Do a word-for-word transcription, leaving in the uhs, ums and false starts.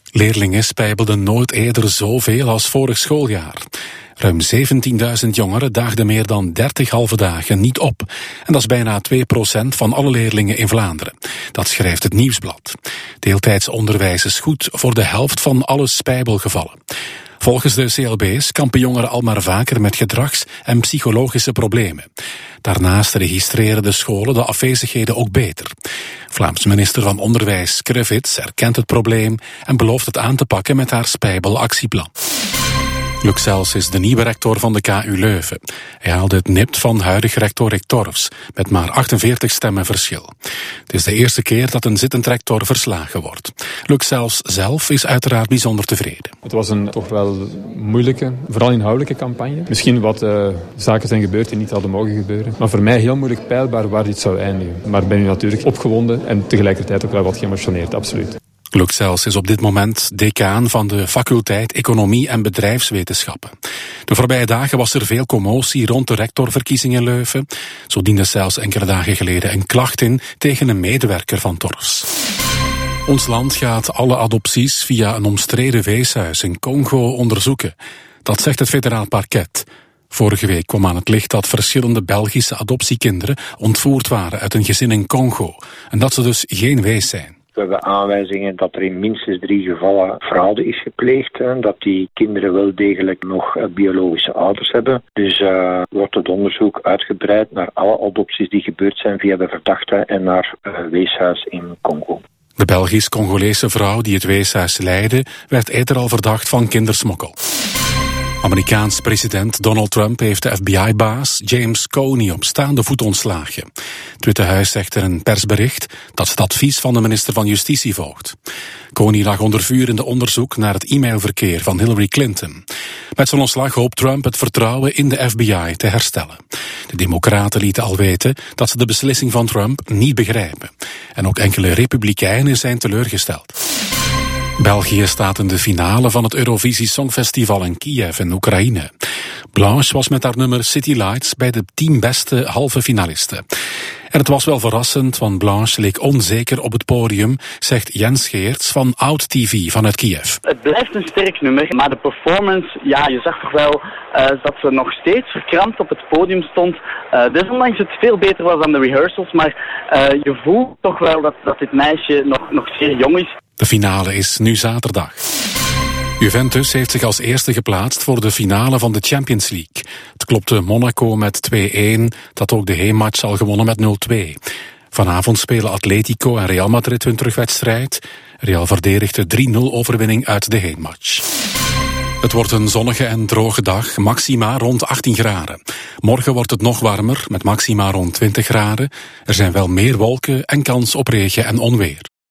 Leerlingen spijbelden nooit eerder zoveel als vorig schooljaar. Ruim zeventienduizend jongeren daagden meer dan dertig halve dagen niet op. En dat is bijna twee procent van alle leerlingen in Vlaanderen. Dat schrijft het Nieuwsblad. Deeltijds onderwijs is goed voor de helft van alle spijbelgevallen. Volgens de C L B's kampen jongeren al maar vaker met gedrags- en psychologische problemen. Daarnaast registreren de scholen de afwezigheden ook beter. Vlaams minister van Onderwijs Krevits erkent het probleem en belooft het aan te pakken met haar spijbelactieplan. Luc Sels is de nieuwe rector van de K U Leuven. Hij haalde het nipt van huidig rector Rick Torfs, met maar achtenveertig stemmen verschil. Het is de eerste keer dat een zittend rector verslagen wordt. Luc Sels zelf is uiteraard bijzonder tevreden. Het was een toch wel moeilijke, vooral inhoudelijke campagne. Misschien wat uh, zaken zijn gebeurd die niet hadden mogen gebeuren. Maar voor mij heel moeilijk peilbaar waar dit zou eindigen. Maar ben nu natuurlijk opgewonden en tegelijkertijd ook wel wat geëmotioneerd, absoluut. Luc Sels is op dit moment decaan van de faculteit Economie en Bedrijfswetenschappen. De voorbije dagen was er veel commotie rond de rectorverkiezing in Leuven. Zo diende Sels enkele dagen geleden een klacht in tegen een medewerker van Torfs. Ons land gaat alle adopties via een omstreden weeshuis in Congo onderzoeken. Dat zegt het federaal parket. Vorige week kwam aan het licht dat verschillende Belgische adoptiekinderen ontvoerd waren uit een gezin in Congo. En dat ze dus geen wees zijn. We hebben aanwijzingen dat er in minstens drie gevallen fraude is gepleegd. Hè, dat die kinderen wel degelijk nog uh, biologische ouders hebben. Dus uh, wordt het onderzoek uitgebreid naar alle adopties die gebeurd zijn via de verdachte en naar het uh, weeshuis in Congo. De Belgisch-Congolese vrouw die het weeshuis leidde, werd eerder al verdacht van kindersmokkel. Amerikaans president Donald Trump heeft de F B I-baas James Comey op staande voet ontslagen. Het Witte Huis zegt in een persbericht dat het advies van de minister van Justitie volgt. Comey lag onder vuur in de onderzoek naar het e-mailverkeer van Hillary Clinton. Met zijn ontslag hoopt Trump het vertrouwen in de F B I te herstellen. De Democraten lieten al weten dat ze de beslissing van Trump niet begrijpen. En ook enkele Republikeinen zijn teleurgesteld. België staat in de finale van het Eurovisie Songfestival in Kiev in Oekraïne. Blanche was met haar nummer City Lights bij de tien beste halve finalisten. En het was wel verrassend, want Blanche leek onzeker op het podium, zegt Jens Geerts van Oud T V vanuit Kiev. Het blijft een sterk nummer, maar de performance, ja, je zag toch wel uh, dat ze nog steeds verkrampt op het podium stond. Uh, desondanks het veel beter was dan de rehearsals, maar uh, je voelt toch wel dat, dat dit meisje nog, nog zeer jong is. De finale is nu zaterdag. Juventus heeft zich als eerste geplaatst voor de finale van de Champions League. Het klopte Monaco met twee-een, dat ook de heenmatch al gewonnen met nul-twee. Vanavond spelen Atletico en Real Madrid hun terugwedstrijd. Real verdedigt de drie-nul overwinning uit de heenmatch. Het wordt een zonnige en droge dag, maxima rond achttien graden. Morgen wordt het nog warmer, met maxima rond twintig graden. Er zijn wel meer wolken en kans op regen en onweer.